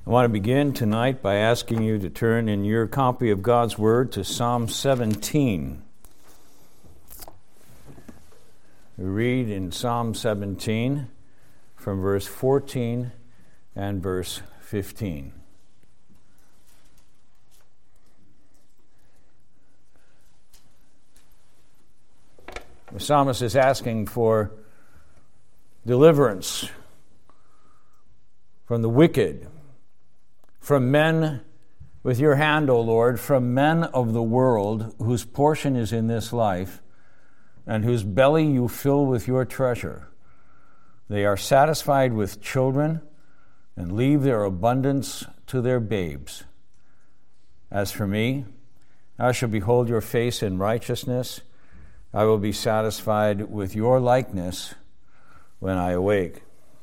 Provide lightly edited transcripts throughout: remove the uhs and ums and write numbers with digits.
I want to begin tonight by asking you to turn in your copy of God's Word to Psalm 17. We read in Psalm 17 from verse 14 and verse 15. The psalmist is asking for deliverance from the wicked, from men with your hand, O Lord, from men of the world whose portion is in this life and whose belly you fill with your treasure. They are satisfied with children and leave their abundance to their babes. As for me, I shall behold your face in righteousness. I will be satisfied with your likeness when I awake.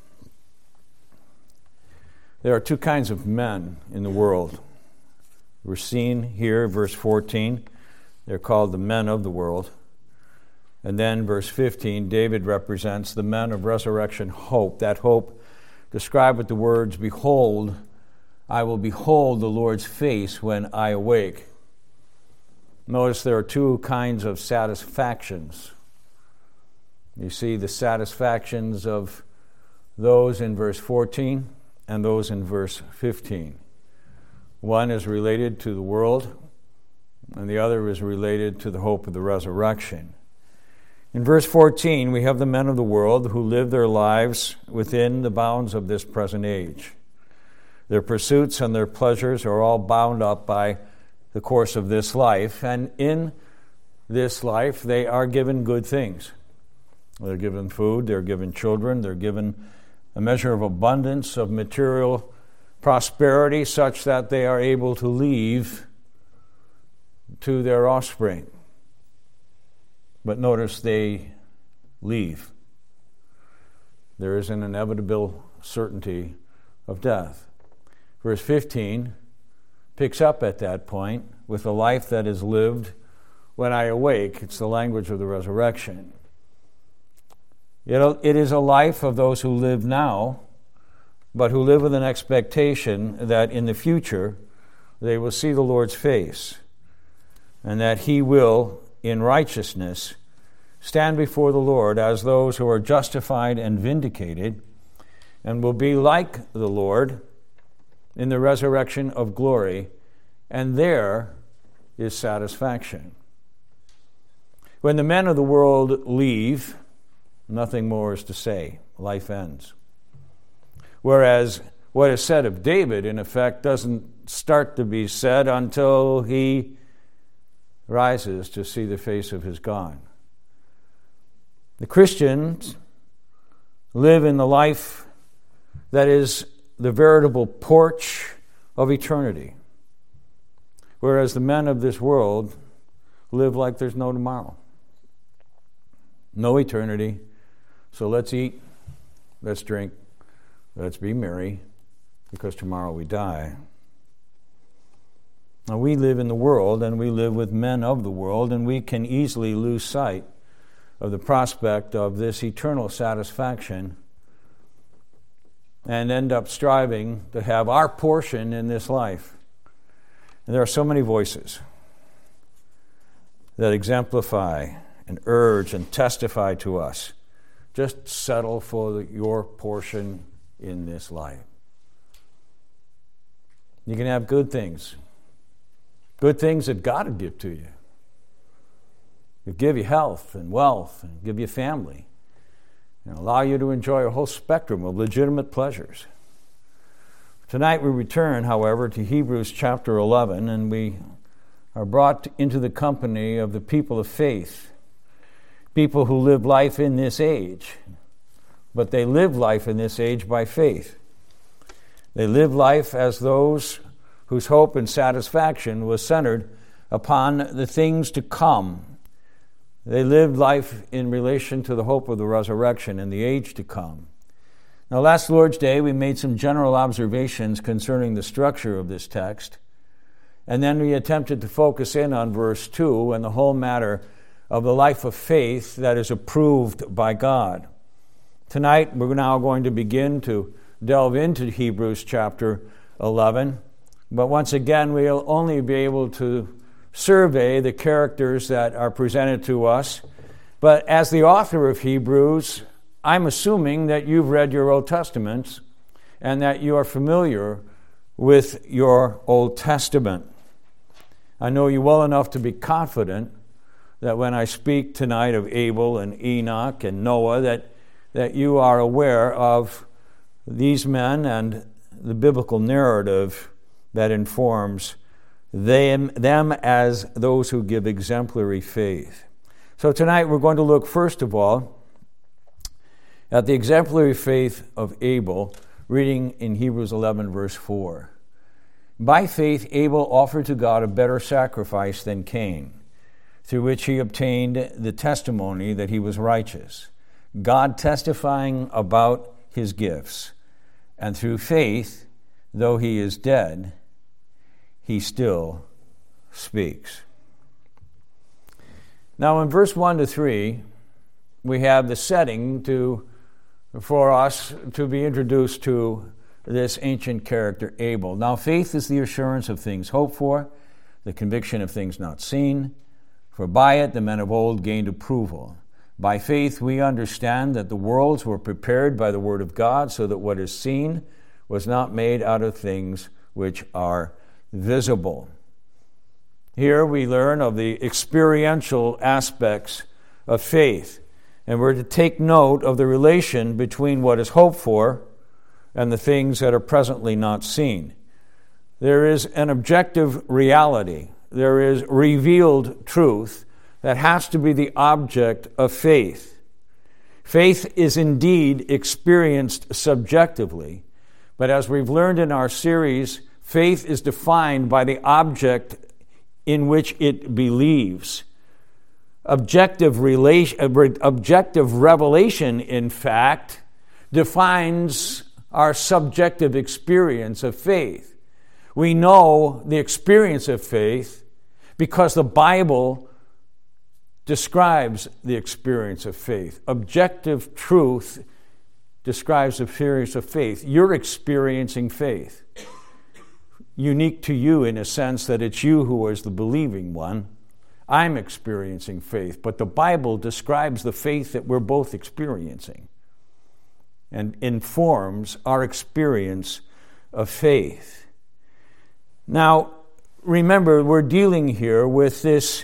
There are two kinds of men in the world. We're seen here, verse 14. They're called the men of the world. And then verse 15, David represents the men of resurrection hope. That hope described with the words, "Behold, I will behold the Lord's face when I awake." Notice there are two kinds of satisfactions. You see the satisfactions of those in verse 14 and those in verse 15. One is related to the world, and the other is related to the hope of the resurrection. In verse 14, we have the men of the world who live their lives within the bounds of this present age. Their pursuits and their pleasures are all bound up by the course of this life, and in this life they are given good things. They're given food, they're given children, they're given a measure of abundance, of material prosperity, such that they are able to leave to their offspring. But notice they leave. There is an inevitable certainty of death. Verse 15 picks up at that point with a life that is lived when I awake. It's the language of the resurrection. It is a life of those who live now, but who live with an expectation that in the future they will see the Lord's face, and that He will, in righteousness, stand before the Lord as those who are justified and vindicated, and will be like the Lord in the resurrection of glory, and there is satisfaction. When the men of the world leave, nothing more is to say. Life ends. Whereas what is said of David, in effect, doesn't start to be said until he rises to see the face of his God. The Christians live in the life that is the veritable porch of eternity, whereas the men of this world live like there's no tomorrow. No eternity. So let's eat, let's drink, let's be merry, because tomorrow we die. Now we live in the world, and we live with men of the world, and we can easily lose sight of the prospect of this eternal satisfaction and end up striving to have our portion in this life. And there are so many voices that exemplify and urge and testify to us, just settle for your portion in this life. You can have good things that God will give to you. He'll give you health and wealth and give you family and allow you to enjoy a whole spectrum of legitimate pleasures. Tonight we return, however, to Hebrews chapter 11, and we are brought into the company of the people of faith, people who live life in this age, but they live life in this age by faith. They live life as those whose hope and satisfaction was centered upon the things to come. They lived life in relation to the hope of the resurrection and the age to come. Now, last Lord's Day, we made some general observations concerning the structure of this text, and then we attempted to focus in on verse 2 and the whole matter of the life of faith that is approved by God. Tonight, we're now going to begin to delve into Hebrews chapter 11. But once again, we'll only be able to survey the characters that are presented to us. But as the author of Hebrews, I'm assuming that you've read your Old Testaments and that you are familiar with your Old Testament. I know you well enough to be confident that when I speak tonight of Abel and Enoch and Noah, that you are aware of these men and the biblical narrative that informs them as those who give exemplary faith. So tonight we're going to look first of all at the exemplary faith of Abel, reading in Hebrews 11 verse 4. By faith Abel offered to God a better sacrifice than Cain, through which he obtained the testimony that he was righteous, God testifying about his gifts. And through faith, though he is dead, he still speaks. Now in verse 1 to 3, we have the setting for us to be introduced to this ancient character, Abel. Now faith is the assurance of things hoped for, the conviction of things not seen, for by it the men of old gained approval. By faith we understand that the worlds were prepared by the word of God, so that what is seen was not made out of things which are visible. Here we learn of the experiential aspects of faith, and we're to take note of the relation between what is hoped for and the things that are presently not seen. There is an objective reality. There is revealed truth that has to be the object of faith. Faith is indeed experienced subjectively, but as we've learned in our series, faith is defined by the object in which it believes. Objective revelation, in fact, defines our subjective experience of faith. We know the experience of faith because the Bible describes the experience of faith. Objective truth describes the experience of faith. You're experiencing faith. Unique to you in a sense that it's you who is the believing one. I'm experiencing faith, but the Bible describes the faith that we're both experiencing and informs our experience of faith. Now, remember, we're dealing here with this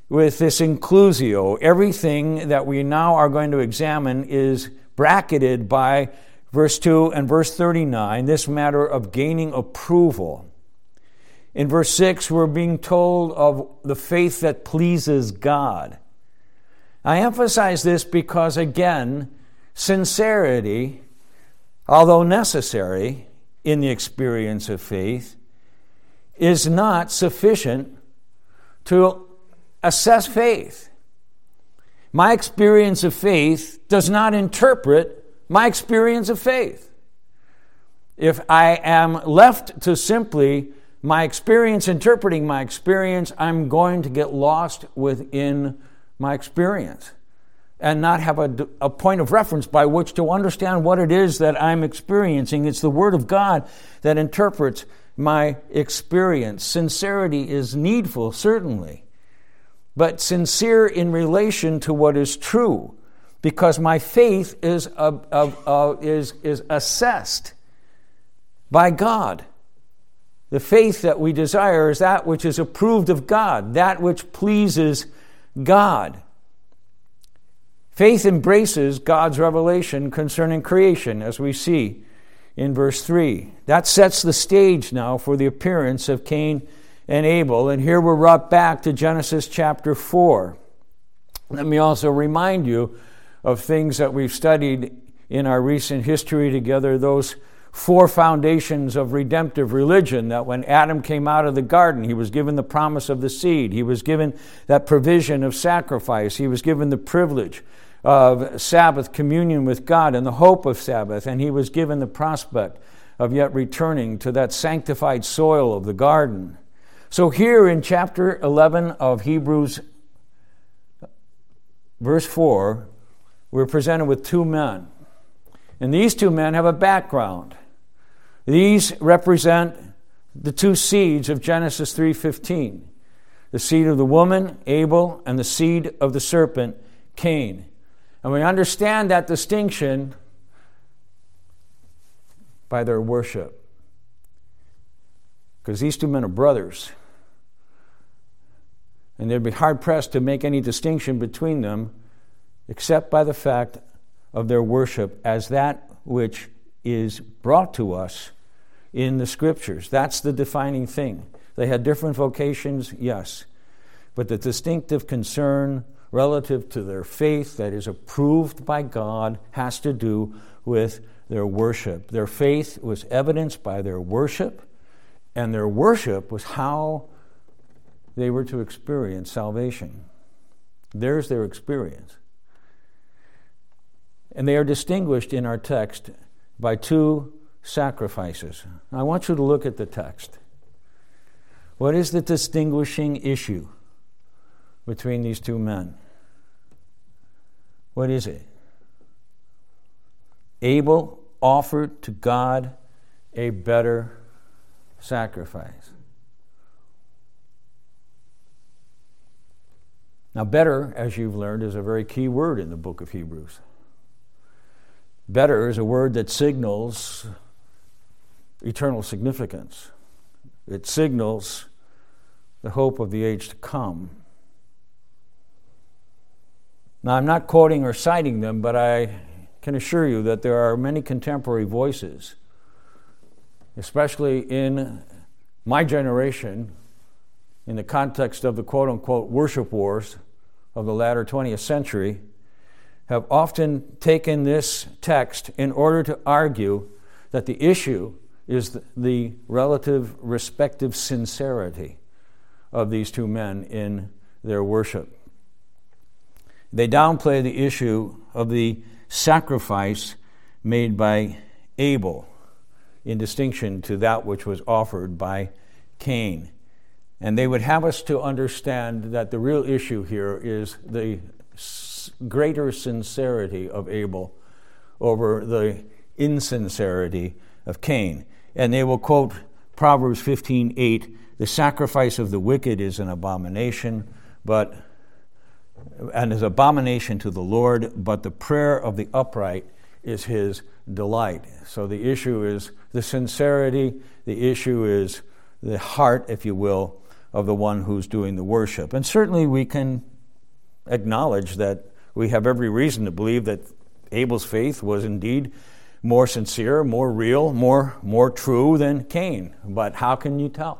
inclusio. Everything that we now are going to examine is bracketed by verse 2 and verse 39, this matter of gaining approval. In verse 6, we're being told of the faith that pleases God. I emphasize this because, again, sincerity, although necessary in the experience of faith, is not sufficient to assess faith. My experience of faith does not interpret my experience of faith. If I am left to simply my experience interpreting my experience, I'm going to get lost within my experience and not have a point of reference by which to understand what it is that I'm experiencing. It's the Word of God that interprets my experience. Sincerity is needful, certainly, but sincere in relation to what is true, because my faith is assessed by God. The faith that we desire is that which is approved of God, that which pleases God. Faith embraces God's revelation concerning creation, as we see in verse 3. That sets the stage now for the appearance of Cain and Abel. And here we're brought back to Genesis chapter 4. Let me also remind you of things that we've studied in our recent history together, those 4 foundations of redemptive religion, that when Adam came out of the garden, he was given the promise of the seed. He was given that provision of sacrifice. He was given the privilege of Sabbath communion with God and the hope of Sabbath. And he was given the prospect of yet returning to that sanctified soil of the garden. So here in chapter 11 of Hebrews, verse 4, we're presented with 2 men. And these 2 men have a background. These represent the two seeds of Genesis 3:15. The seed of the woman, Abel, and the seed of the serpent, Cain. And we understand that distinction by their worship. Because these two men are brothers. And they'd be hard-pressed to make any distinction between them except by the fact of their worship as that which is brought to us in the Scriptures. That's the defining thing. They had different vocations, yes. But the distinctive concern relative to their faith that is approved by God has to do with their worship. Their faith was evidenced by their worship, and their worship was how they were to experience salvation. There's their experience. And they are distinguished in our text by two sacrifices. I want you to look at the text. What is the distinguishing issue between these two men? What is it? Abel offered to God a better sacrifice. Now, better, as you've learned, is a very key word in the book of Hebrews. Better is a word that signals eternal significance. It signals the hope of the age to come. Now, I'm not quoting or citing them, but I can assure you that there are many contemporary voices, especially in my generation, in the context of the quote-unquote worship wars of the latter 20th century, have often taken this text in order to argue that the issue is the relative respective sincerity of these two men in their worship. They downplay the issue of the sacrifice made by Abel in distinction to that which was offered by Cain. And they would have us to understand that the real issue here is the greater sincerity of Abel over the insincerity of Cain. And they will quote Proverbs 15:8, "The sacrifice of the wicked is an abomination, and is abomination to the Lord, but the prayer of the upright is his delight." So the issue is the sincerity, the issue is the heart, if you will, of the one who's doing the worship. And certainly we can acknowledge that we have every reason to believe that Abel's faith was indeed more sincere, more real, more true than Cain. But how can you tell?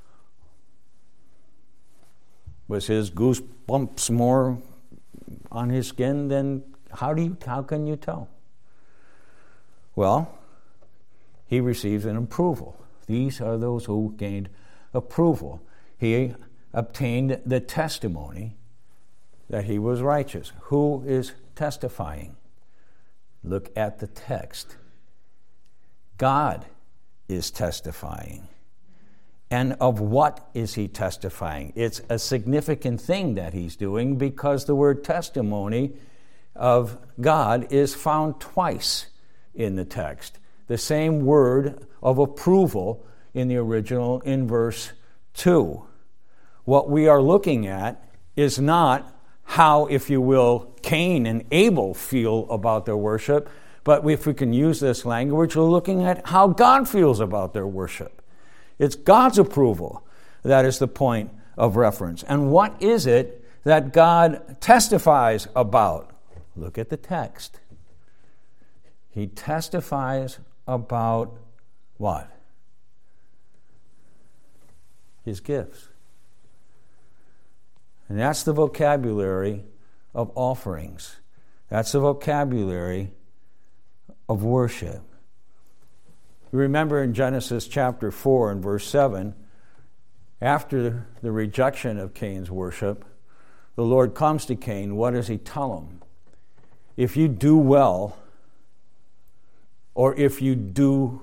Was his goosebumps more on his skin than how can you tell? Well, he receives an approval. These are those who gained approval. He obtained the testimony that he was righteous. Who is testifying? Look at the text. God is testifying. And of what is he testifying? It's a significant thing that he's doing because the word testimony of God is found twice in the text. The same word of approval in the original in verse 2. What we are looking at is not how, if you will, Cain and Abel feel about their worship, but if we can use this language, we're looking at how God feels about their worship. It's God's approval that is the point of reference. And what is it that God testifies about? Look at the text. He testifies about what? His gifts. And that's the vocabulary of offerings. That's the vocabulary of worship. You remember in Genesis chapter 4 and verse 7, after the rejection of Cain's worship, the Lord comes to Cain. What does he tell him? If you do well, or if you do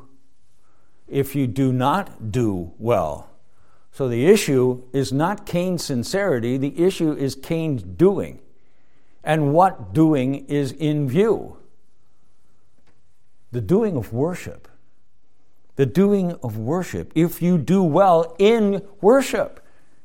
not do well. So the issue is not Cain's sincerity, the issue is Cain's doing. And what doing is in view? The doing of worship. the doing of worship, if you do well in worship.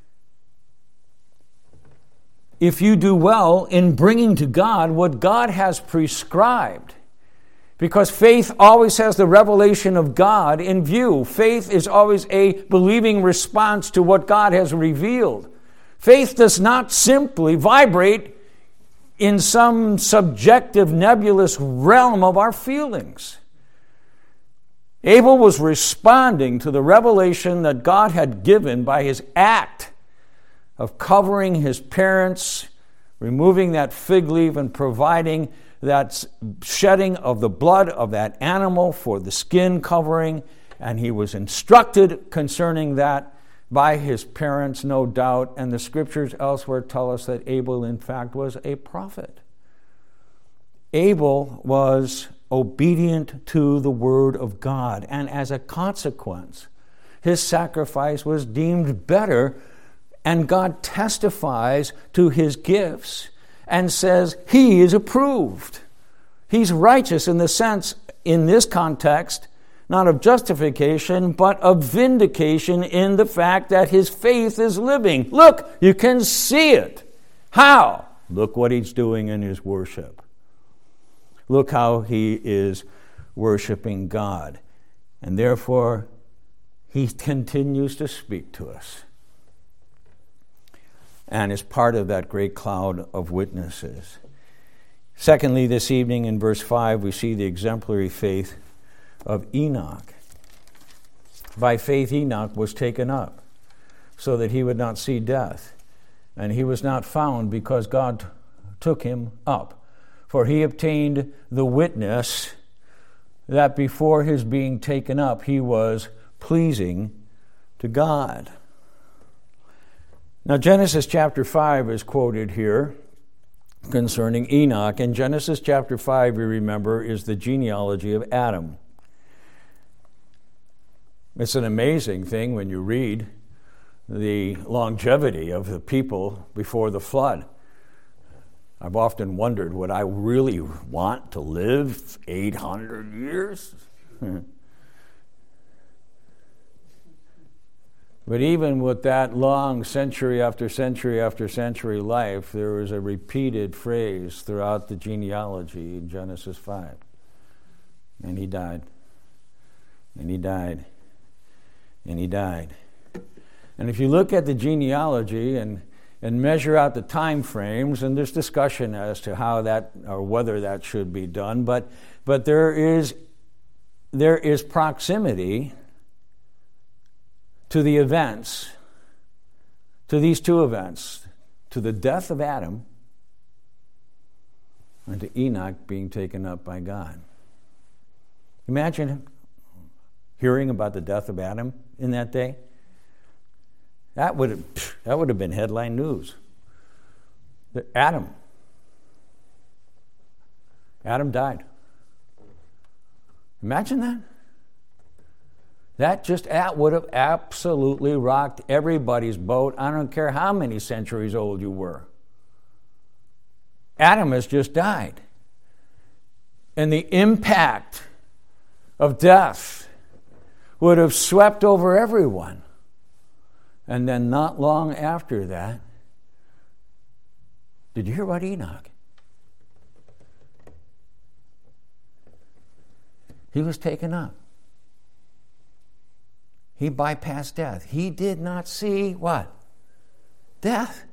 If you do well in bringing to God what God has prescribed. Because faith always has the revelation of God in view. Faith is always a believing response to what God has revealed. Faith does not simply vibrate in some subjective, nebulous realm of our feelings. Abel was responding to the revelation that God had given by his act of covering his parents, removing that fig leaf and providing that shedding of the blood of that animal for the skin covering. And he was instructed concerning that by his parents, no doubt. And the scriptures elsewhere tell us that Abel, in fact, was a prophet. Abel was obedient to the word of God. And as a consequence, his sacrifice was deemed better. And God testifies to his gifts and says he is approved. He's righteous in the sense, in this context, not of justification, but of vindication in the fact that his faith is living. Look, you can see it. How? Look what he's doing in his worship. Look how he is worshiping God. And therefore, he continues to speak to us. And is part of that great cloud of witnesses. Secondly, this evening in verse 5, we see the exemplary faith of Enoch. By faith, Enoch was taken up so that he would not see death. And he was not found because God took him up. For he obtained the witness that before his being taken up, he was pleasing to God. Now, Genesis chapter 5 is quoted here concerning Enoch. And Genesis chapter 5, we remember, is the genealogy of Adam. It's an amazing thing when you read the longevity of the people before the flood. I've often wondered, would I really want to live 800 years? But even with that long century after century after century life, there was a repeated phrase throughout the genealogy in Genesis 5. And he died. And he died. And he died. And if you look at the genealogy and measure out the time frames, and there's discussion as to how that or whether that should be done, but there is proximity to the events, to these two events, to the death of Adam and to Enoch being taken up by God. Imagine hearing about the death of Adam in that day. That would have been headline news. Adam died. Imagine that. That would have absolutely rocked everybody's boat. I don't care how many centuries old you were. Adam has just died. And the impact of death would have swept over everyone. And then not long after that, did you hear about Enoch? He was taken up. He bypassed death. He did not see what? Death.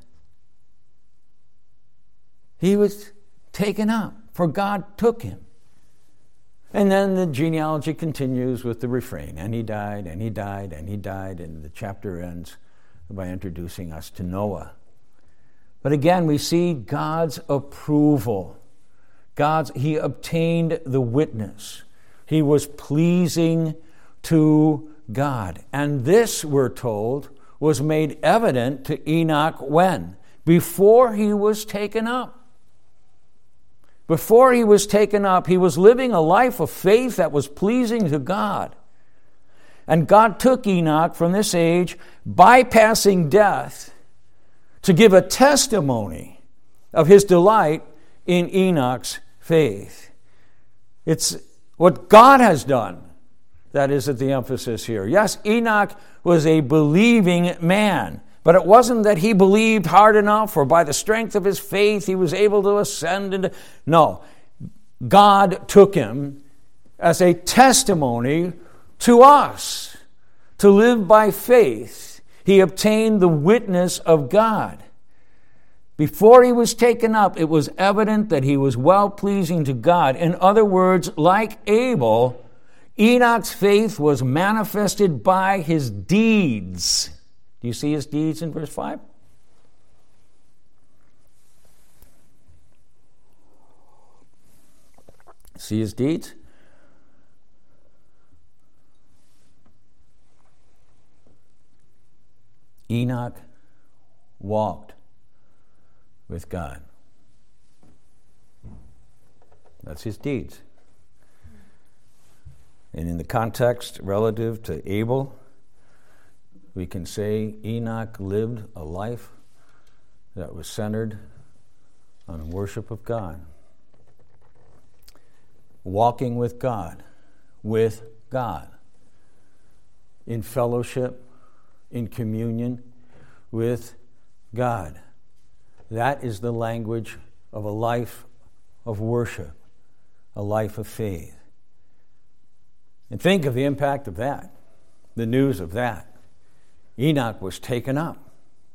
He was taken up, for God took him. And then the genealogy continues with the refrain, and he died, and he died, and he died, and the chapter ends by introducing us to Noah. But again, we see God's approval. He obtained the witness. He was pleasing to God. And this, we're told, was made evident to Enoch when? Before he was taken up. Before he was taken up, he was living a life of faith that was pleasing to God. And God took Enoch from this age, bypassing death, to give a testimony of his delight in Enoch's faith. It's what God has done that is at the emphasis here. Yes, Enoch was a believing man, but it wasn't that he believed hard enough or by the strength of his faith he was able to ascend into. No, God took him as a testimony to us to live by faith. He obtained the witness of God. Before he was taken up, it was evident that he was well-pleasing to God. In other words, like Abel, Enoch's faith was manifested by his deeds. Do you see his deeds in verse 5? See his deeds? Enoch walked with God. That's his deeds. And in the context relative to Abel, we can say Enoch lived a life that was centered on worship of God. Walking with God, in fellowship, in communion with God. That is the language of a life of worship, a life of faith. And think of the impact of that, the news of that. Enoch was taken up.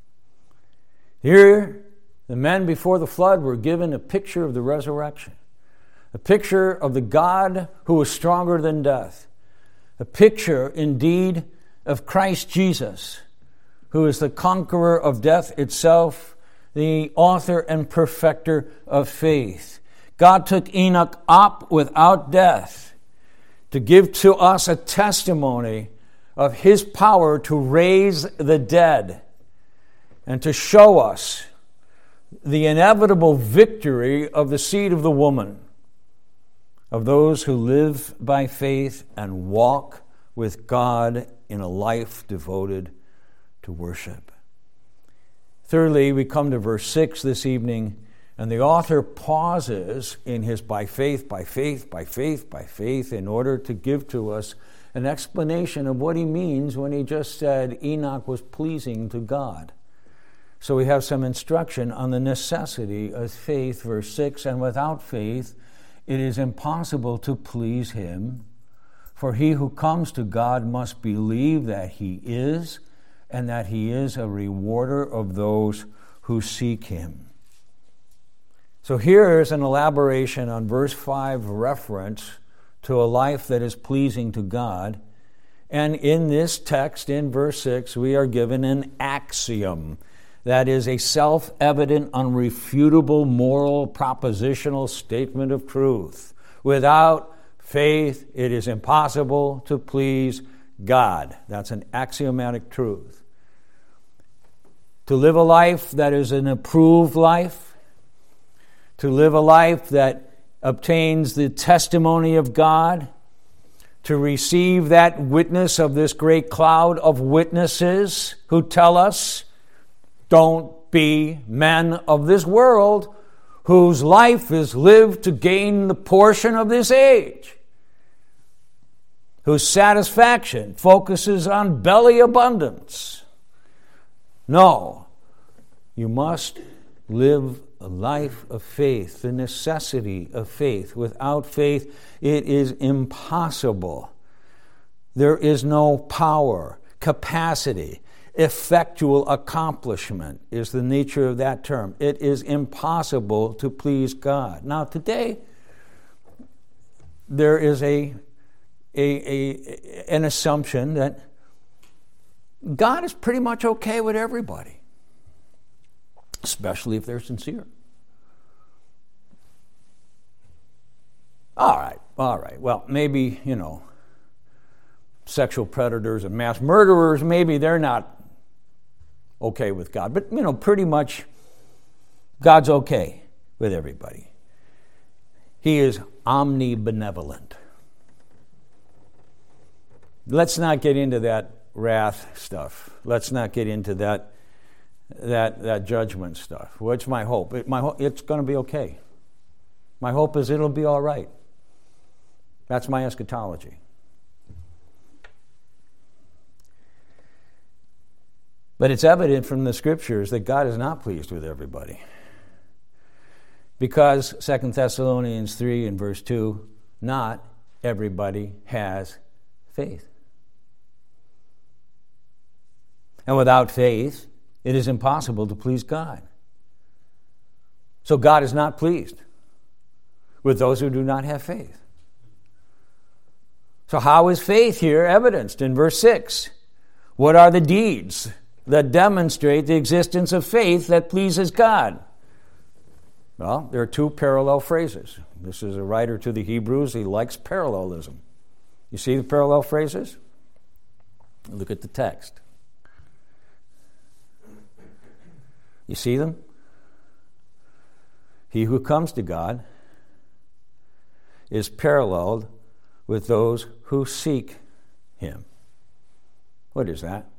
Here, the men before the flood were given a picture of the resurrection, a picture of the God who was stronger than death, a picture, indeed, of Christ Jesus, who is the conqueror of death itself, the author and perfecter of faith. God took Enoch up without death to give to us a testimony of his power to raise the dead and to show us the inevitable victory of the seed of the woman, of those who live by faith and walk with God in a life devoted to worship. Thirdly, we come to verse 6 this evening, and the author pauses in his by faith, in order to give to us an explanation of what he means when he just said Enoch was pleasing to God. So we have some instruction on the necessity of faith, verse 6, and without faith it is impossible to please him. For he who comes to God must believe that he is, and that he is a rewarder of those who seek him. So here is an elaboration on verse 5 reference to a life that is pleasing to God. And in this text, in verse 6, we are given an axiom. That is a self-evident, unrefutable, moral, propositional statement of truth. Without faith, it is impossible to please God. That's an axiomatic truth. To live a life that is an approved life, to live a life that obtains the testimony of God, to receive that witness of this great cloud of witnesses who tell us, don't be men of this world whose life is lived to gain the portion of this age, whose satisfaction focuses on belly abundance. No, you must live a life of faith, the necessity of faith. Without faith, it is impossible. There is no power, capacity, effectual accomplishment is the nature of that term. It is impossible to please God. Now, today, there is an assumption that God is pretty much okay with everybody, especially if they're sincere. All right. Well, maybe, sexual predators and mass murderers, maybe they're not okay with God. But, pretty much God's okay with everybody. He is omnibenevolent. Let's not get into that wrath stuff. Let's not get into that judgment stuff. What's my hope? It's going to be okay. My hope is it'll be all right. That's my eschatology. But it's evident from the Scriptures that God is not pleased with everybody. Because 2 Thessalonians 3 and verse 2, not everybody has faith. And without faith, it is impossible to please God. So God is not pleased with those who do not have faith. So how is faith here evidenced? In verse 6, what are the deeds that demonstrate the existence of faith that pleases God? Well, there are two parallel phrases. This is a writer to the Hebrews. He likes parallelism. You see the parallel phrases? Look at the text. You see them? He who comes to God is paralleled with those who seek Him. What is that?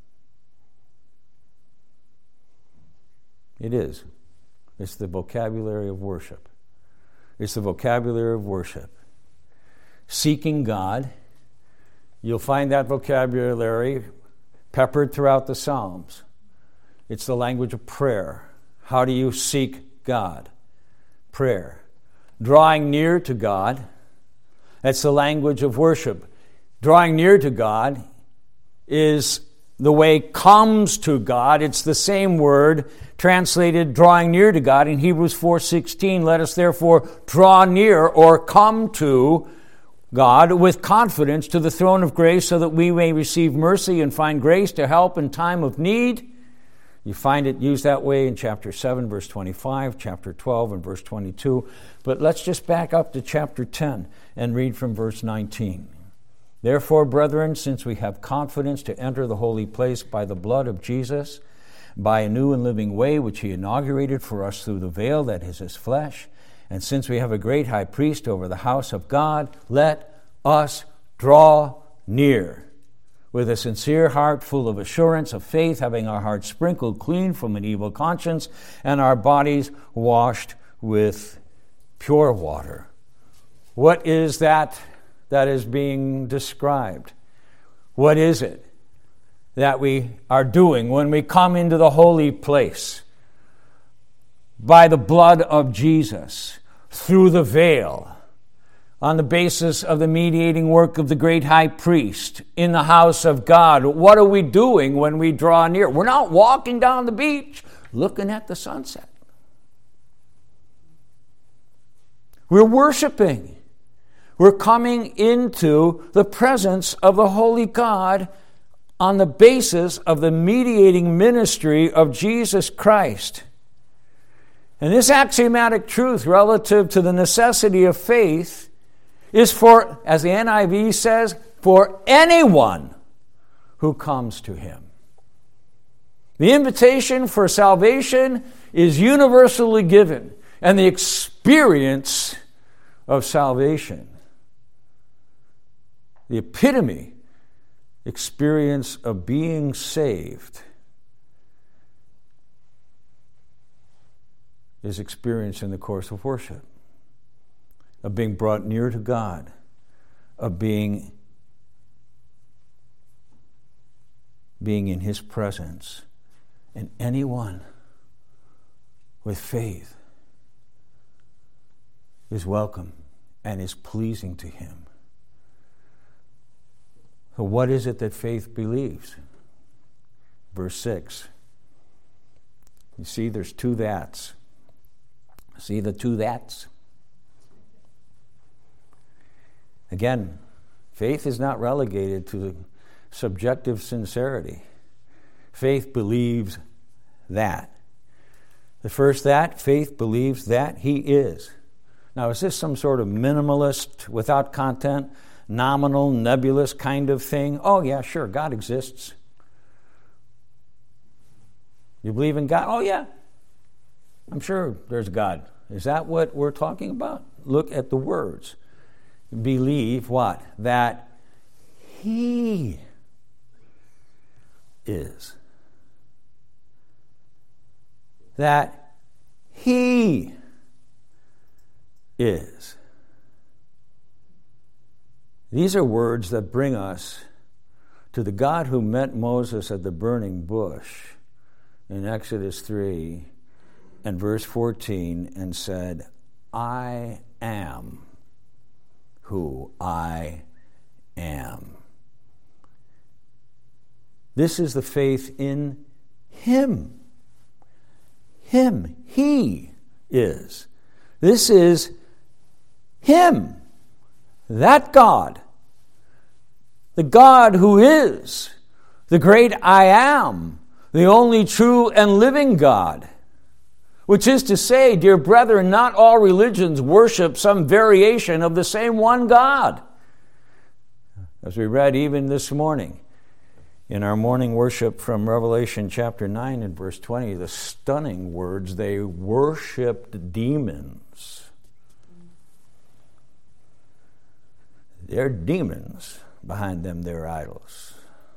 It is. It's the vocabulary of worship. It's the vocabulary of worship. Seeking God, you'll find that vocabulary peppered throughout the Psalms. It's the language of prayer. How do you seek God? Prayer. Drawing near to God, that's the language of worship. Drawing near to God is the way comes to God. It's the same word translated drawing near to God in Hebrews 4:16. Let us therefore draw near or come to God with confidence to the throne of grace so that we may receive mercy and find grace to help in time of need. You find it used that way in chapter 7, verse 25, chapter 12, and verse 22. But let's just back up to chapter 10 and read from verse 19. Therefore, brethren, since we have confidence to enter the holy place by the blood of Jesus, by a new and living way which He inaugurated for us through the veil that is His flesh, and since we have a great high priest over the house of God, let us draw near with a sincere heart full of assurance of faith, having our hearts sprinkled clean from an evil conscience and our bodies washed with pure water. What is that is being described? What is it that we are doing when we come into the holy place? By the blood of Jesus, through the veil, on the basis of the mediating work of the great high priest in the house of God. What are we doing when we draw near? We're not walking down the beach looking at the sunset. We're worshiping. We're coming into the presence of the holy God on the basis of the mediating ministry of Jesus Christ. And this axiomatic truth relative to the necessity of faith is for, as the NIV says, for anyone who comes to Him. The invitation for salvation is universally given, and the experience of salvation, the epitome experience of being saved, is experienced in the course of worship, of being brought near to God, of being in His presence. And anyone with faith is welcome and is pleasing to Him. So what is it that faith believes? Verse 6. You see, there's two that's. See the two that's? Again, faith is not relegated to subjective sincerity. Faith believes that. The first that, faith believes that He is. Now, is this some sort of minimalist, without content, nominal, nebulous kind of thing? Oh, yeah, sure, God exists. You believe in God? Oh, yeah, I'm sure there's God. Is that what we're talking about? Look at the words. Believe what? That He is. That He is. These are words that bring us to to the God who met Moses at the burning bush in Exodus 3 and verse 14 and said, I am who I am. This is the faith in Him. Him. He is. This is Him. That God. The God who is the great I am, the only true and living God. Which is to say, dear brethren, not all religions worship some variation of the same one God. As we read even this morning in our morning worship from Revelation chapter 9 and verse 20, the stunning words, they worshiped demons. They're demons behind them, they're idols.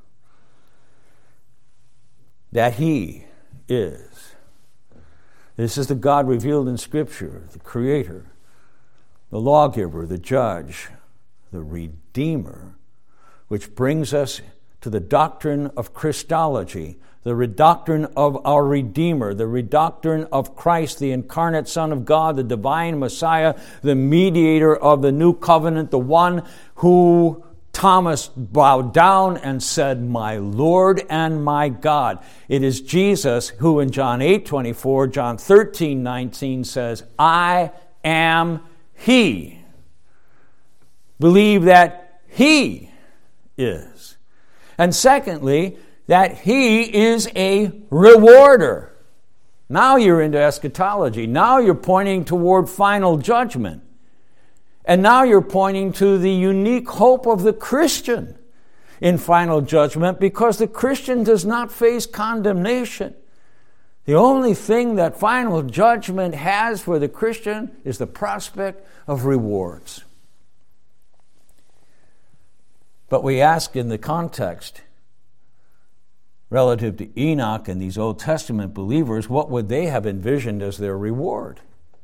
That He is. This is the God revealed in Scripture, the Creator, the Lawgiver, the Judge, the Redeemer, which brings us to the doctrine of Christology, the doctrine of our Redeemer, the doctrine of Christ, the incarnate Son of God, the divine Messiah, the mediator of the new covenant, the one who Thomas bowed down and said, my Lord and my God. It is Jesus who in John 8:24, John 13:19 says, I am He. Believe that He is. And secondly, that He is a rewarder. Now you're into eschatology. Now you're pointing toward final judgment. And now you're pointing to the unique hope of the Christian in final judgment, because the Christian does not face condemnation. The only thing that final judgment has for the Christian is the prospect of rewards. But we ask in the context relative to Enoch and these Old Testament believers, what would they have envisioned as their reward?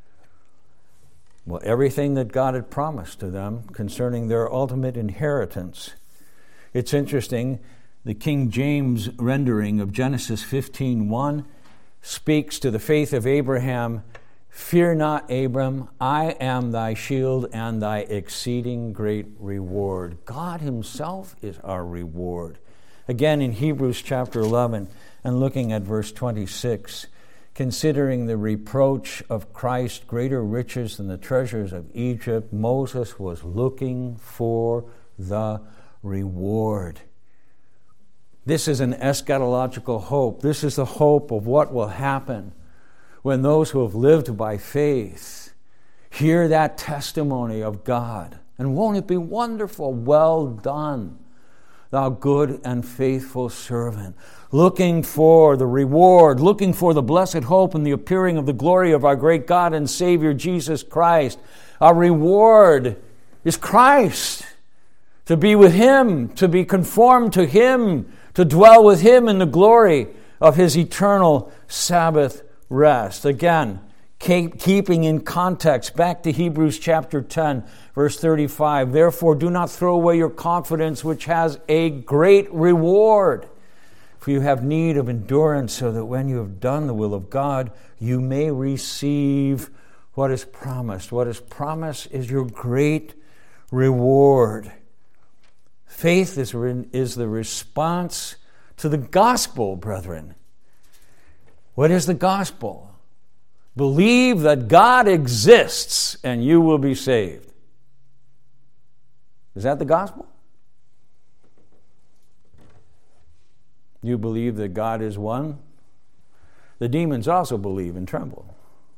Well, everything that God had promised to them concerning their ultimate inheritance. It's interesting, the King James rendering of Genesis 15:1 speaks to the faith of Abraham. Fear not, Abram, I am thy shield and thy exceeding great reward. God Himself is our reward. Again, in Hebrews chapter 11 and looking at verse 26, considering the reproach of Christ greater riches than the treasures of Egypt, Moses was looking for the reward. This is an eschatological hope. This is the hope of what will happen when those who have lived by faith hear that testimony of God. And won't it be wonderful? Well done, thou good and faithful servant. Looking for the reward, looking for the blessed hope and the appearing of the glory of our great God and Savior Jesus Christ. Our reward is Christ. To be with Him, to be conformed to Him, to dwell with Him in the glory of His eternal Sabbath rest. Again, keeping in context, back to Hebrews chapter 10, verse 35. Therefore, do not throw away your confidence, which has a great reward. For you have need of endurance, so that when you have done the will of God, you may receive what is promised. What is promised is your great reward. Faith is the response to the gospel, brethren. What is the gospel? Believe that God exists and you will be saved. Is that the gospel? You believe that God is one? The demons also believe and tremble.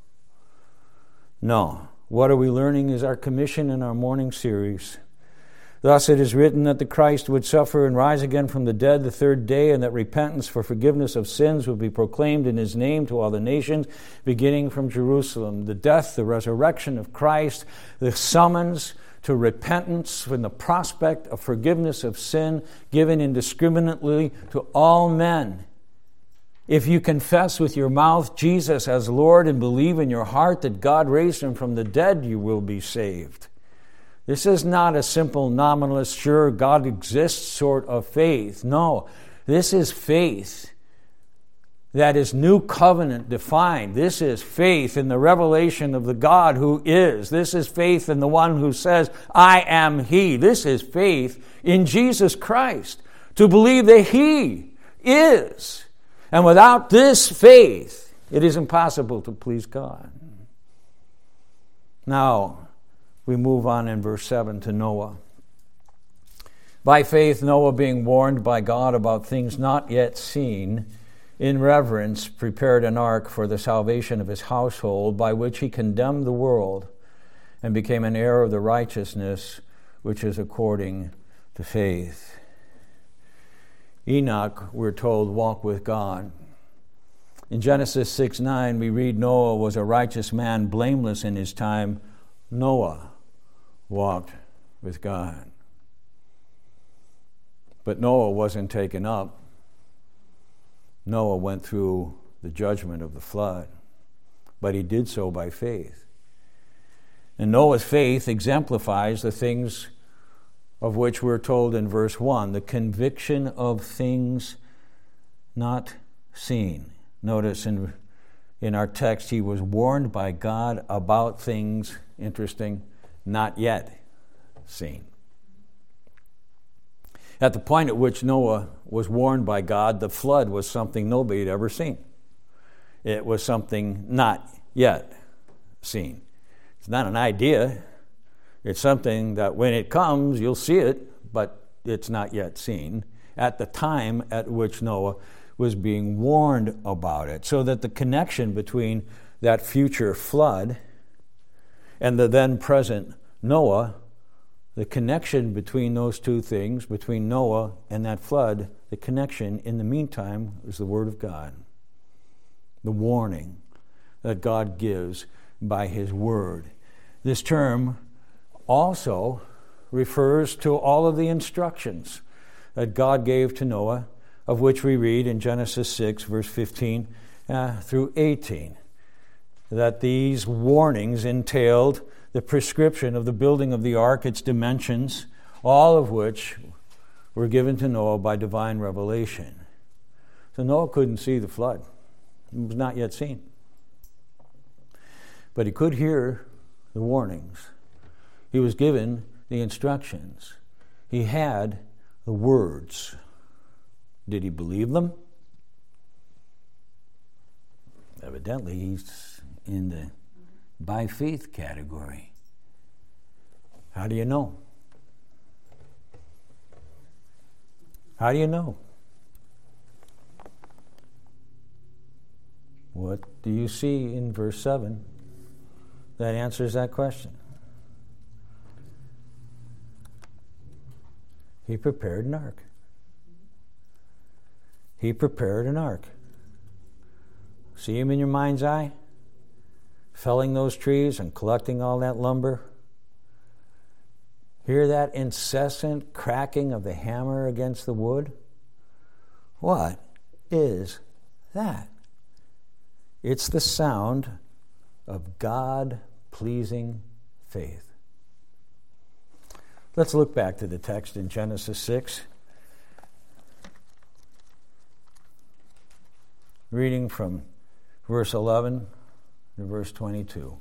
No. What are we learning is our commission in our morning series. Thus it is written that the Christ would suffer and rise again from the dead the third day, and that repentance for forgiveness of sins would be proclaimed in His name to all the nations, beginning from Jerusalem. The death, the resurrection of Christ, the summons to repentance and the prospect of forgiveness of sin given indiscriminately to all men. If you confess with your mouth Jesus as Lord and believe in your heart that God raised Him from the dead, you will be saved. This is not a simple nominalist, sure, God exists sort of faith. No, this is faith that is new covenant defined. This is faith in the revelation of the God who is. This is faith in the one who says, I am He. This is faith in Jesus Christ, to believe that He is. And without this faith, it is impossible to please God. Now, we move on in verse 7 to Noah. By faith, Noah, being warned by God about things not yet seen, in reverence prepared an ark for the salvation of his household, by which he condemned the world and became an heir of the righteousness which is according to faith. Enoch, we're told, walked with God. In Genesis 6:9, we read Noah was a righteous man, blameless in his time. Noah walked with God. But Noah wasn't taken up. Noah went through the judgment of the flood, but he did so by faith. And Noah's faith exemplifies the things of which we're told in verse 1, the conviction of things not seen. Notice in our text, he was warned by God about things, interesting, not yet seen. At the point at which Noah was warned by God, the flood was something nobody had ever seen. It was something not yet seen. It's not an idea. It's something that when it comes, you'll see it, but it's not yet seen at the time at which Noah was being warned about it. So that the connection between that future flood and the then present Noah, the connection between those two things, between Noah and that flood, the connection in the meantime is the Word of God. The warning that God gives by His Word. This term also refers to all of the instructions that God gave to Noah, of which we read in Genesis 6, verse 15 through 18. That these warnings entailed the prescription of the building of the ark, its dimensions, all of which were given to Noah by divine revelation. So Noah couldn't see the flood. It was not yet seen. But he could hear the warnings. He was given the instructions. He had the words. Did he believe them? Evidently, he's in the by faith category. How do you know? How do you know? What do you see in verse 7 that answers that question? He prepared an ark. He prepared an ark. See him in your mind's eye? Felling those trees and collecting all that lumber. Hear that incessant cracking of the hammer against the wood? What is that? It's the sound of God-pleasing faith. Let's look back to the text in Genesis 6. Reading from verse 11 to verse 22.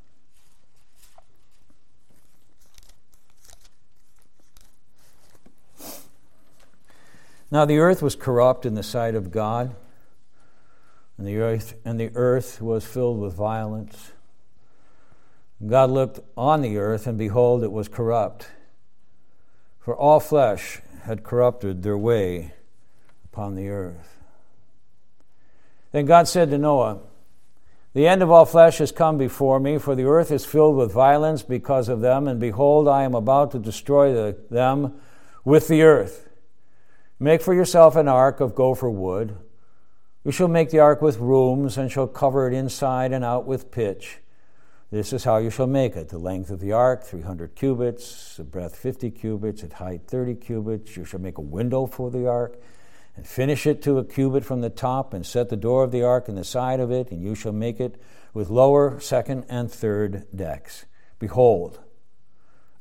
Now the earth was corrupt in the sight of God, and the earth was filled with violence. God looked on the earth, and behold, it was corrupt, for all flesh had corrupted their way upon the earth. Then God said to Noah, the end of all flesh has come before me, for the earth is filled with violence because of them, and behold, I am about to destroy them with the earth. Make for yourself an ark of gopher wood. You shall make the ark with rooms, and shall cover it inside and out with pitch. This is how you shall make it. The length of the ark, 300 cubits, the breadth 50 cubits, its height 30 cubits. You shall make a window for the ark, and finish it to a cubit from the top, and set the door of the ark in the side of it, and you shall make it with lower, second, and third decks. Behold,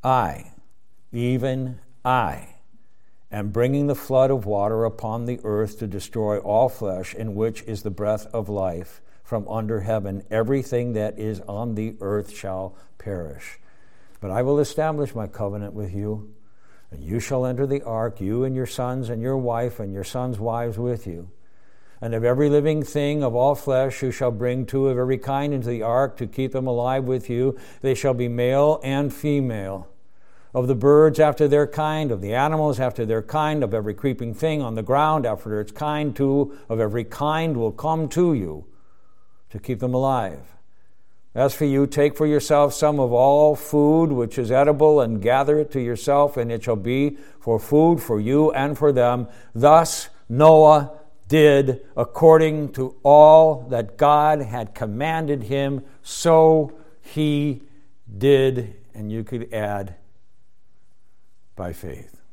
I, even I, am bringing the flood of water upon the earth to destroy all flesh, in which is the breath of life from under heaven. Everything that is on the earth shall perish. But I will establish my covenant with you, and you shall enter the ark, you and your sons and your wife and your sons' wives with you. And of every living thing of all flesh you shall bring two of every kind into the ark to keep them alive with you. They shall be male and female. Of the birds after their kind, of the animals after their kind, of every creeping thing on the ground after its kind, two of every kind will come to you to keep them alive. As for you, take for yourself some of all food which is edible, and gather it to yourself, and it shall be for food for you and for them. Thus Noah did according to all that God had commanded him, so he did, and you could add, by faith.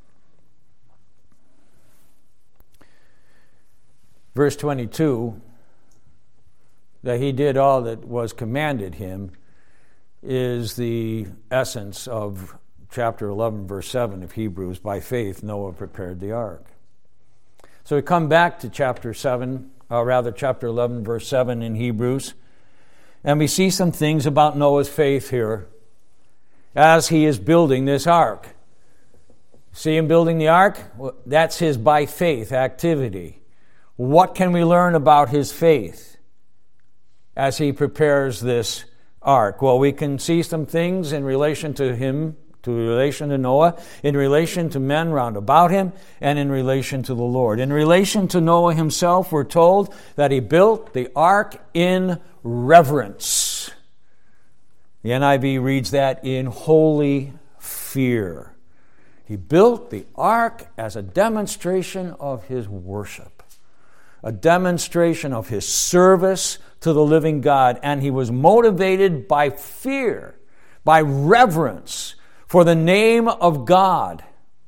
Verse 22, that he did all that was commanded him, is the essence of chapter 11, verse 7 of Hebrews. By faith, Noah prepared the ark. So we come back to chapter 11, verse 7 in Hebrews, and we see some things about Noah's faith here as he is building this ark. See him building the ark? Well, that's his by faith activity. What can we learn about his faith as he prepares this ark? Well, we can see some things in relation to him, in relation to Noah, in relation to men round about him, and in relation to the Lord. In relation to Noah himself, we're told that he built the ark in reverence. The NIV reads that in holy fear. He built the ark as a demonstration of his worship, a demonstration of his service to the living God, and he was motivated by fear, by reverence for the name of God.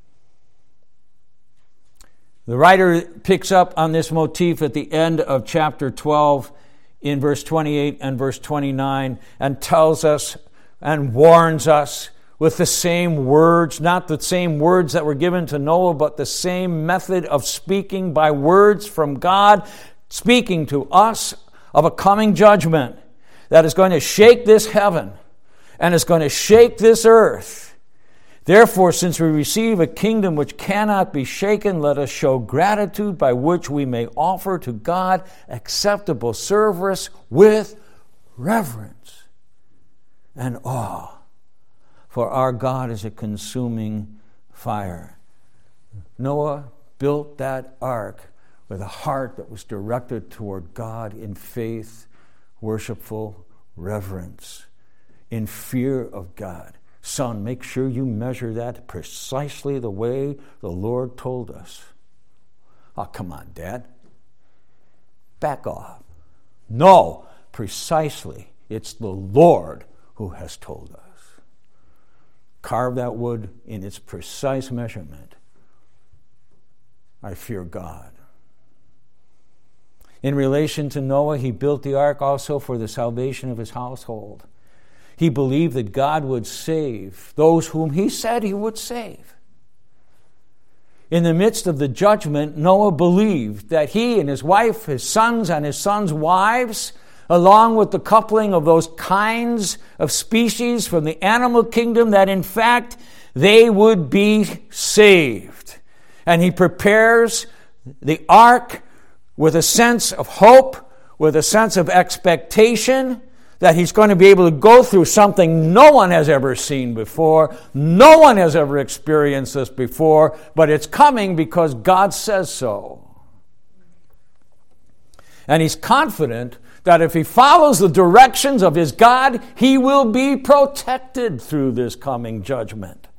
The writer picks up on this motif at the end of chapter 12 in verse 28 and verse 29 and tells us and warns us with the same words, not the same words that were given to Noah, but the same method of speaking by words from God, speaking to us of a coming judgment that is going to shake this heaven and is going to shake this earth. Therefore, since we receive a kingdom which cannot be shaken, let us show gratitude by which we may offer to God acceptable service with reverence and awe. For our God is a consuming fire. Noah built that ark with a heart that was directed toward God in faith, worshipful reverence, in fear of God. Son, make sure you measure that precisely the way the Lord told us. Oh, come on, Dad. Back off. No, precisely. It's the Lord who has told us. Carve that wood in its precise measurement. I fear God. In relation to Noah, he built the ark also for the salvation of his household. He believed that God would save those whom he said he would save. In the midst of the judgment, Noah believed that he and his wife, his sons and his sons' wives, along with the coupling of those kinds of species from the animal kingdom, that in fact they would be saved. And he prepares the ark with a sense of hope, with a sense of expectation, that he's going to be able to go through something no one has ever seen before. No one has ever experienced this before, but it's coming because God says so. And he's confident that if he follows the directions of his God, he will be protected through this coming judgment.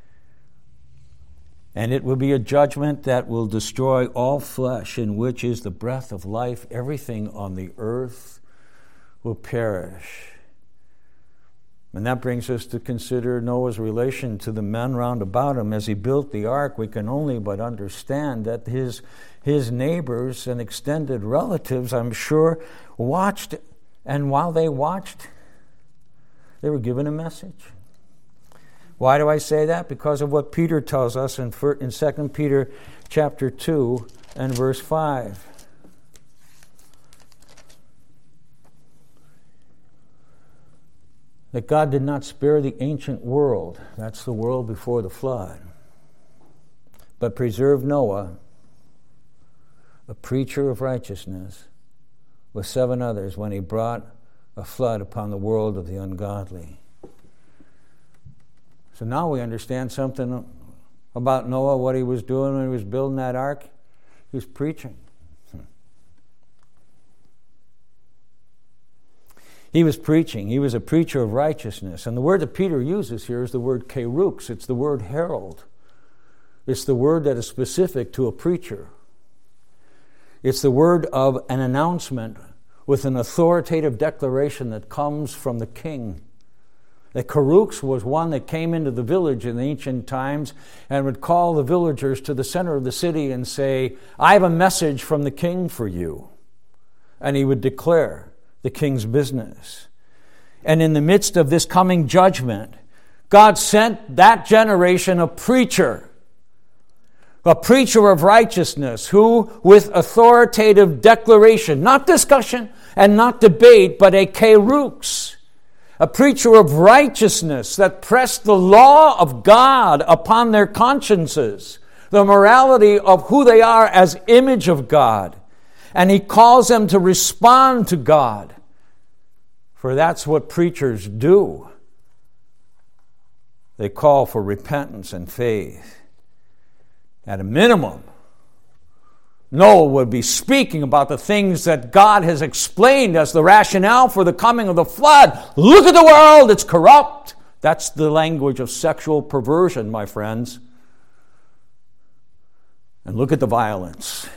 And it will be a judgment that will destroy all flesh, in which is the breath of life. Everything on the earth will perish. And that brings us to consider Noah's relation to the men round about him. As he built the ark, we can only but understand that his neighbors and extended relatives, I'm sure, watched, and while they watched, they were given a message. Why do I say that? Because of what Peter tells us in 2 Peter chapter 2 and verse 5. That God did not spare the ancient world, that's the world before the flood, but preserved Noah, a preacher of righteousness, with 7 others when he brought a flood upon the world of the ungodly. So now we understand something about Noah, what he was doing when he was building that ark. He was preaching. He was preaching. He was a preacher of righteousness. And the word that Peter uses here is the word kerux. It's the word herald. It's the word that is specific to a preacher. It's the word of an announcement with an authoritative declaration that comes from the king. The kerux was one that came into the village in ancient times and would call the villagers to the center of the city and say, I have a message from the king for you. And he would declare the king's business. And in the midst of this coming judgment, God sent that generation a preacher of righteousness who, with authoritative declaration, not discussion and not debate, but a kerux, a preacher of righteousness that pressed the law of God upon their consciences, the morality of who they are as image of God. And he calls them to respond to God. For that's what preachers do. They call for repentance and faith. At a minimum, Noah would be speaking about the things that God has explained as the rationale for the coming of the flood. Look at the world, it's corrupt. That's the language of sexual perversion, my friends. And look at the violence.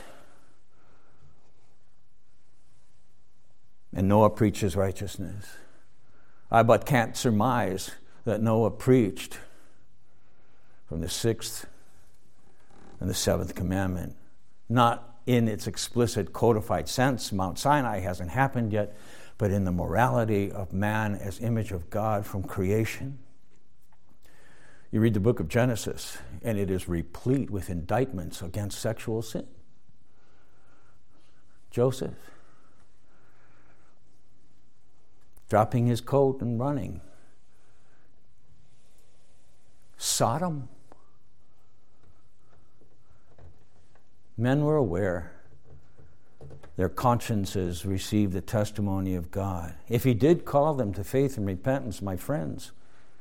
And Noah preaches righteousness. I but can't surmise that Noah preached from the 6th and the 7th commandment. Not in its explicit codified sense. Mount Sinai hasn't happened yet, but in the morality of man as image of God from creation. You read the book of Genesis, and it is replete with indictments against sexual sin. Joseph, dropping his coat and running. Sodom. Men were aware. Their consciences received the testimony of God. If he did call them to faith and repentance, my friends,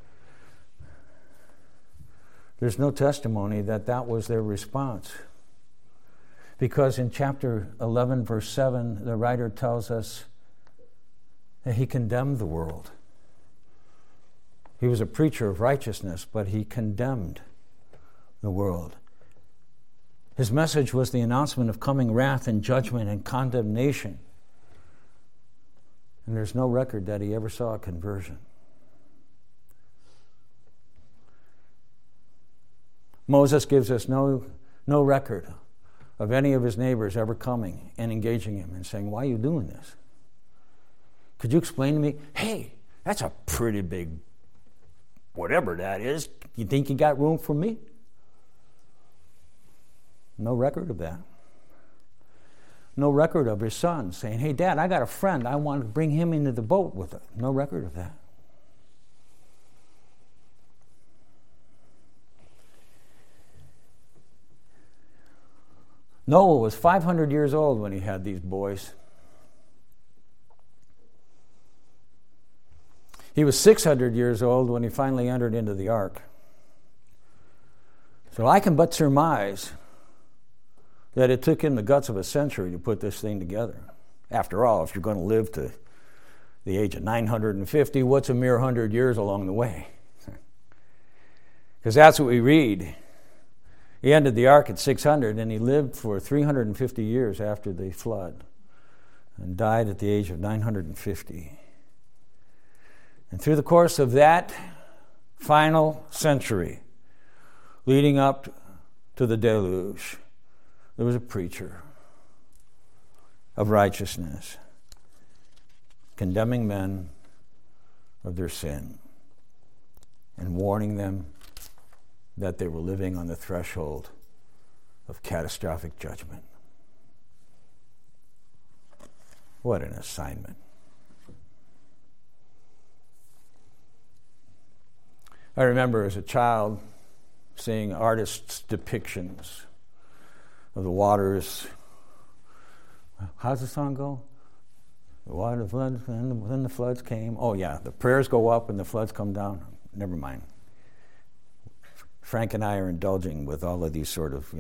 there's no testimony that that was their response. Because in chapter 11, verse 7, the writer tells us that he condemned the world. He was a preacher of righteousness, but he condemned the world. His message was the announcement of coming wrath and judgment and condemnation. And there's no record that he ever saw a conversion. Moses gives us no record of any of his neighbors ever coming and engaging him and saying, why are you doing this? Could you explain to me, hey, that's a pretty big whatever that is. You think you got room for me? No record of that. No record of his son saying, hey, Dad, I got a friend. I want to bring him into the boat with us. No record of that. Noah was 500 years old when he had these boys. He was 600 years old when he finally entered into the ark. So I can but surmise that it took him the guts of a century to put this thing together. After all, if you're going to live to the age of 950, what's a mere 100 years along the way? Because that's what we read. He ended the ark at 600, and he lived for 350 years after the flood and died at the age of 950. And through the course of that final century, leading up to the deluge, there was a preacher of righteousness, condemning men of their sin and warning them that they were living on the threshold of catastrophic judgment. What an assignment. I remember as a child seeing artists' depictions of the waters. How's the song go? The water floods, and then the floods came. Oh yeah, the prayers go up and the floods come down. Never mind. Frank and I are indulging with all of these sort of,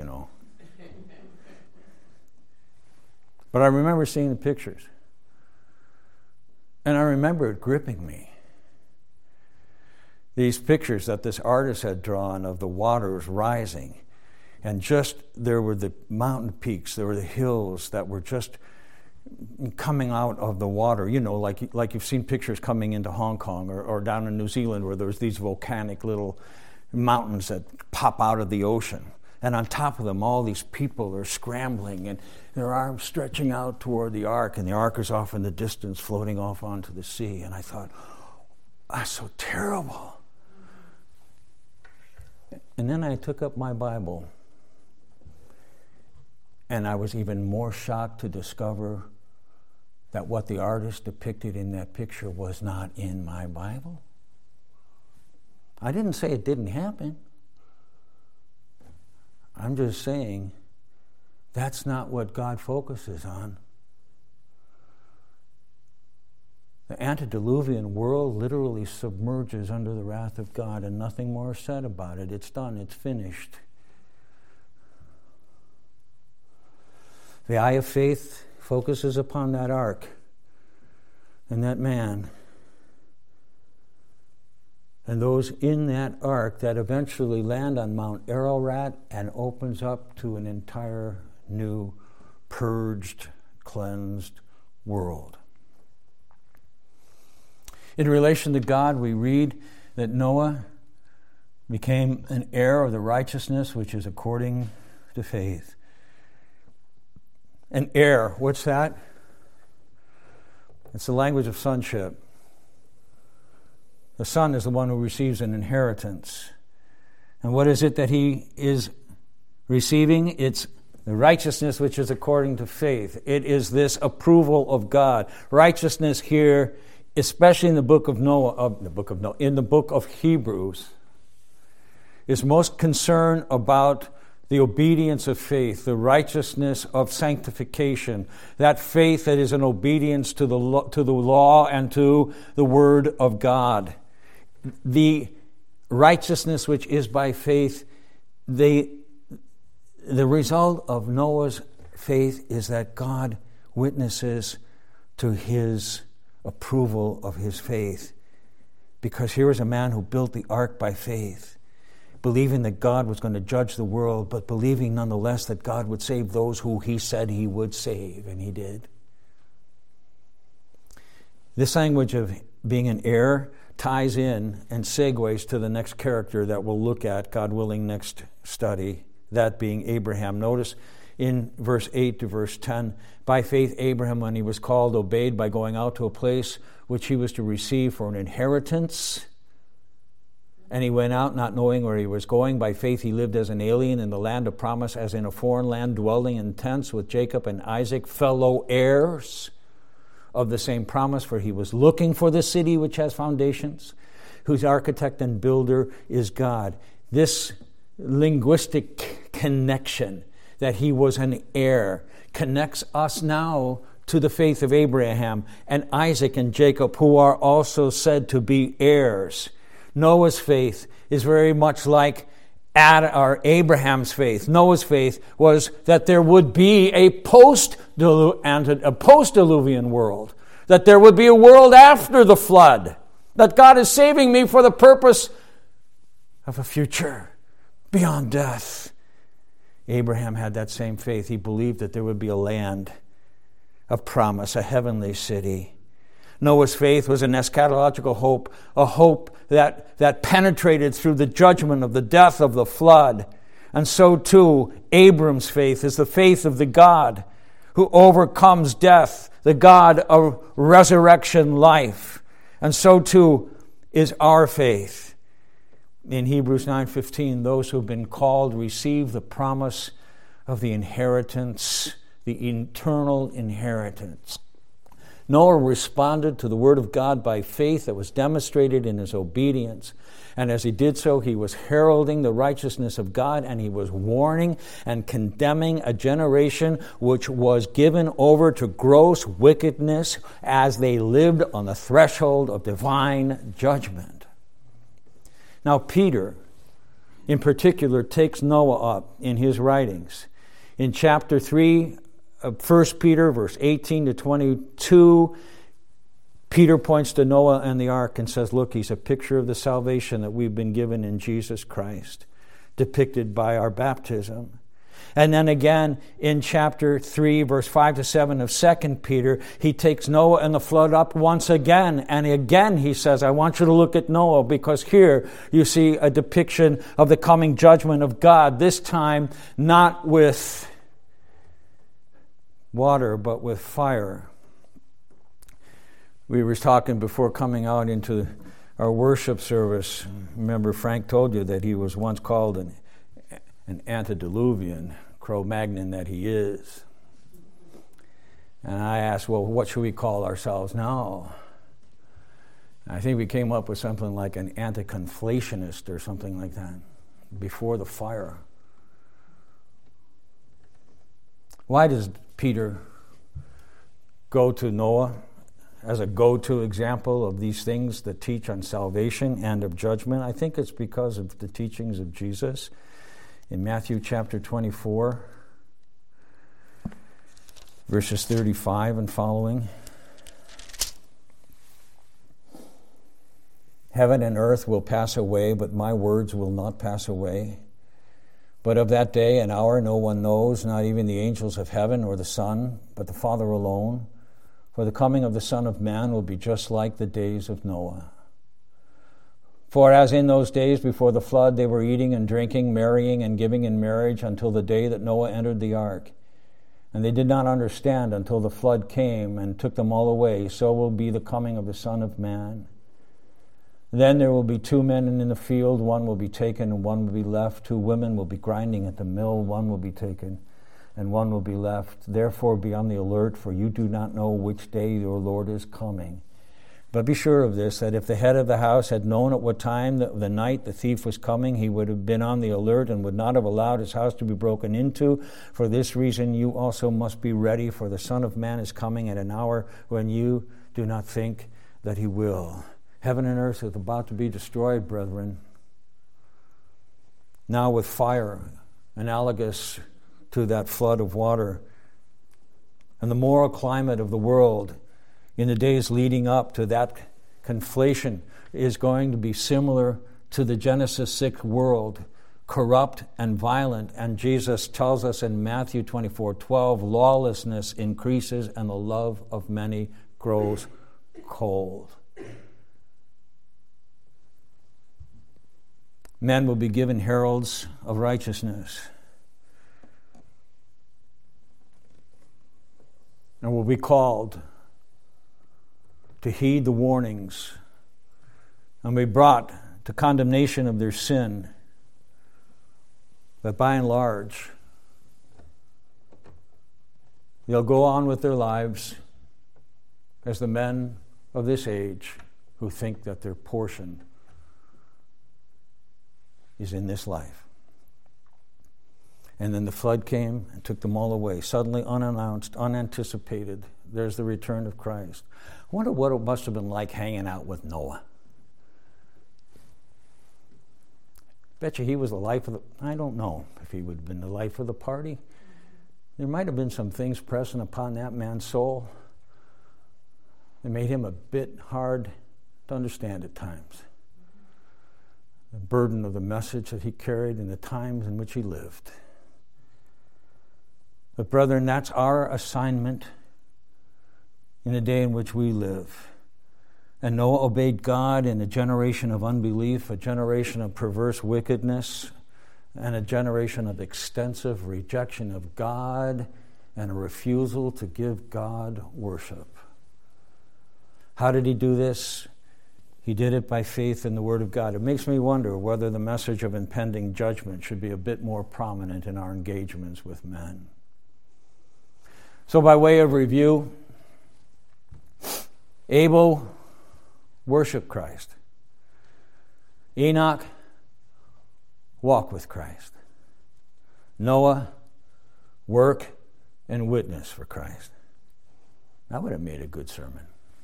But I remember seeing the pictures. And I remember it gripping me. These pictures that this artist had drawn of the waters rising. And just there were the mountain peaks, there were the hills that were just coming out of the water. Like you've seen pictures coming into Hong Kong or down in New Zealand where there's these volcanic little mountains that pop out of the ocean. And on top of them, all these people are scrambling and their arms stretching out toward the ark, and the ark is off in the distance floating off onto the sea. And I thought, that's so terrible. And then I took up my Bible, and I was even more shocked to discover that what the artist depicted in that picture was not in my Bible. I didn't say it didn't happen. I'm just saying that's not what God focuses on. The antediluvian world literally submerges under the wrath of God, and nothing more is said about it. It's done. It's finished. The eye of faith focuses upon that ark and that man and those in that ark that eventually land on Mount Ararat and opens up to an entire new, purged, cleansed world. In relation to God, we read that Noah became an heir of the righteousness which is according to faith. An heir, what's that? It's the language of sonship. The son is the one who receives an inheritance. And what is it that he is receiving? It's the righteousness which is according to faith. It is this approval of God. Righteousness here, especially in the book of in the book of Hebrews, is most concerned about the obedience of faith, the righteousness of sanctification, that faith that is an obedience to the law and to the Word of God. The righteousness which is by faith, the result of Noah's faith is that God witnesses to his approval of his faith. Because here is a man who built the ark by faith, believing that God was going to judge the world, but believing nonetheless that God would save those who he said he would save, and he did. This language of being an heir ties in and segues to the next character that we'll look at, God willing, next study, that being Abraham. Notice in verse 8 to verse 10, by faith Abraham, when he was called, obeyed by going out to a place which he was to receive for an inheritance. And he went out not knowing where he was going. By faith he lived as an alien in the land of promise, as in a foreign land, dwelling in tents with Jacob and Isaac, fellow heirs of the same promise, for he was looking for the city which has foundations, whose architect and builder is God. This linguistic connection that he was an heir connects us now to the faith of Abraham and Isaac and Jacob, who are also said to be heirs. Noah's faith is very much like Abraham's faith. Noah's faith was that there would be a post-diluvian world, that there would be a world after the flood, that God is saving me for the purpose of a future beyond death. Abraham had that same faith. He believed that there would be a land of promise, a heavenly city. Noah's faith was an eschatological hope, a hope that penetrated through the judgment of the death of the flood. And so too, Abram's faith is the faith of the God who overcomes death, the God of resurrection life. And so too is our faith. In Hebrews 9:15, those who have been called receive the promise of the inheritance, the eternal inheritance. Noah responded to the word of God by faith that was demonstrated in his obedience. And as he did so, he was heralding the righteousness of God, and he was warning and condemning a generation which was given over to gross wickedness as they lived on the threshold of divine judgment. Now, Peter, in particular, takes Noah up in his writings. In chapter 3 of 1 Peter, verse 18 to 22, Peter points to Noah and the ark and says, look, he's a picture of the salvation that we've been given in Jesus Christ, depicted by our baptism. And then again, in chapter 3, verse 5 to 7 of 2 Peter, he takes Noah and the flood up once again. And again, he says, I want you to look at Noah, because here you see a depiction of the coming judgment of God, this time not with water, but with fire. We were talking before coming out into our worship service. Remember, Frank told you that he was once called an antediluvian, Cro-Magnon that he is. And I asked, well, what should we call ourselves now? I think we came up with something like an anti-conflationist or something like that, before the fire. Why does Peter go to Noah as a go-to example of these things that teach on salvation and of judgment? I think it's because of the teachings of Jesus in Matthew chapter 24, verses 35 and following. Heaven and earth will pass away, but my words will not pass away. But of that day and hour no one knows, not even the angels of heaven or the Son, but the Father alone. For the coming of the Son of Man will be just like the days of Noah. For as in those days before the flood they were eating and drinking, marrying and giving in marriage until the day that Noah entered the ark. And they did not understand until the flood came and took them all away. So will be the coming of the Son of Man. Then there will be 2 men in the field, one will be taken and one will be left. 2 women will be grinding at the mill, one will be taken and one will be left. Therefore be on the alert, for you do not know which day your Lord is coming. But be sure of this, that if the head of the house had known at what time the night the thief was coming, he would have been on the alert and would not have allowed his house to be broken into. For this reason you also must be ready, for the Son of Man is coming at an hour when you do not think that he will. Heaven and earth is about to be destroyed, brethren. Now with fire, analogous to that flood of water. And the moral climate of the world in the days leading up to that conflation is going to be similar to the Genesis 6 world, corrupt and violent. And Jesus tells us in Matthew 24:12, lawlessness increases and the love of many grows cold. Men will be given heralds of righteousness and will be called to heed the warnings and be brought to condemnation of their sin. But by and large, they'll go on with their lives as the men of this age who think that their portion is in this life. And then the flood came and took them all away. Suddenly, unannounced, unanticipated, there's the return of Christ. I wonder what it must have been like hanging out with Noah. Bet you he was the life of the... I don't know if he would have been the life of the party. There might have been some things pressing upon that man's soul that made him a bit hard to understand at times. The burden of the message that he carried in the times in which he lived. But brethren, that's our assignment in the day in which we live. And Noah obeyed God in a generation of unbelief, a generation of perverse wickedness, and a generation of extensive rejection of God and a refusal to give God worship. How did he do this? He did it by faith in the Word of God. It makes me wonder whether the message of impending judgment should be a bit more prominent in our engagements with men. So by way of review, Abel worshiped Christ. Enoch walked with Christ. Noah work and witness for Christ. That would have made a good sermon.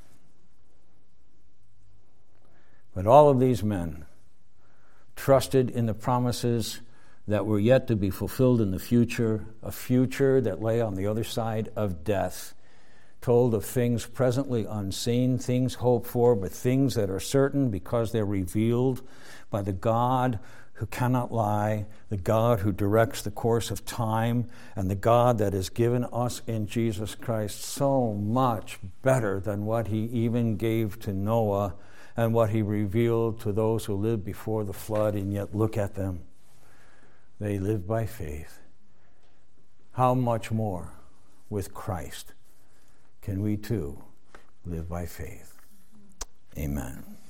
But all of these men trusted in the promises that were yet to be fulfilled in the future, a future that lay on the other side of death, told of things presently unseen, things hoped for, but things that are certain because they're revealed by the God who cannot lie, the God who directs the course of time, and the God that has given us in Jesus Christ so much better than what he even gave to Noah and what he revealed to those who lived before the flood, and yet look at them. They live by faith. How much more with Christ can we too live by faith? Amen.